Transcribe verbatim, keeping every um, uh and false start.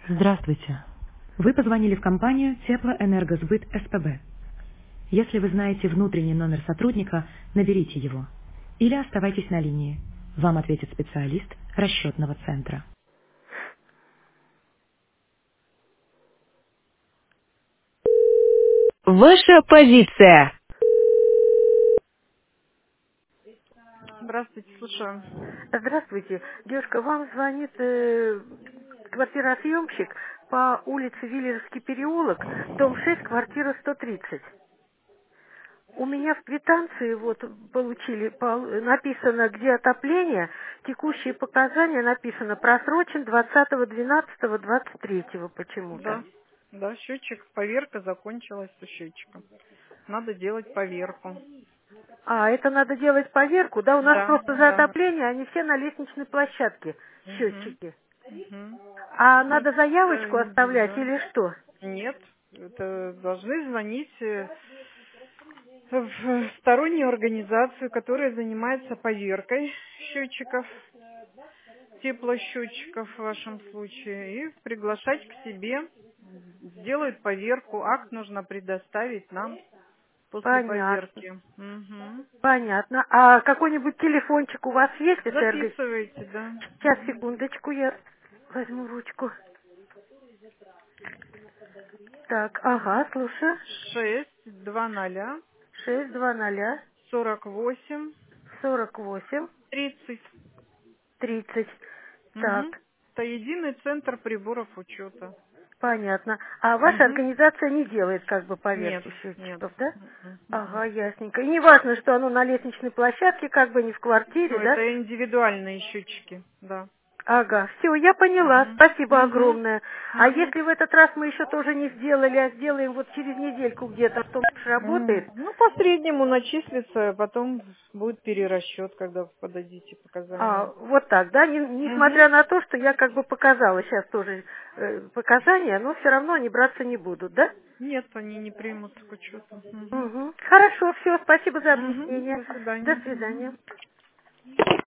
Здравствуйте. Вы позвонили в компанию Теплоэнергосбыт СПБ. Если вы знаете внутренний номер сотрудника, наберите его. Или оставайтесь на линии. Вам ответит специалист расчетного центра. Ваша позиция. Здравствуйте, слушаю. Здравствуйте. Девушка, вам звонит э, квартиросъемщик по улице Виллерский переулок, дом шесть, квартира сто тридцать. У меня в квитанции вот получили, пол- написано, где отопление, текущие показания написано просрочен двадцатого двенадцатого двадцать третьего почему-то. Да, да, счетчик, поверка закончилась с счетчиком. Надо делать поверку. А, это надо делать поверку, да? У нас Да, просто за да. отопление, они все на лестничной площадке, Угу. счетчики. Угу. А Ну, надо это заявочку оставлять индивидуально. или что? Нет, это должны звонить э, в стороннюю организацию, которая занимается поверкой счетчиков, теплосчетчиков в вашем случае, и приглашать к себе, сделают поверку, акт нужно предоставить нам после Понятно. поверки. Мгм. Понятно. А какой-нибудь телефончик у вас есть, СРГ? Записывайте, да. Сейчас, секундочку, я возьму ручку. Так, ага, слушаю. Шесть два ноля Шесть два ноль сорок восемь сорок восемь тридцать. тридцать. Угу. Так, Это единый центр приборов учета. понятно. А ваша Угу. организация не делает как бы Нет, поверки нет. счетчиков, да? М, м, м. Ага, ясненько. И не важно, что оно на лестничной площадке, как бы не в Ну, квартире, да? это индивидуальные счетчики, да. Ага, все, я поняла. Угу. Спасибо Угу. огромное. А Угу. если в этот раз мы еще тоже не сделали, а сделаем вот через недельку где-то, то работает? Ну, по среднему начислится, а потом будет перерасчет, когда подадите А, показания. вот так, да? Не- Угу. несмотря на то, что я как бы показала сейчас тоже э, показания, но все равно они браться не будут, да? Нет, они не примут к учету. Угу. Угу. Хорошо, все, спасибо за Угу. объяснение. До До свидания. свидания.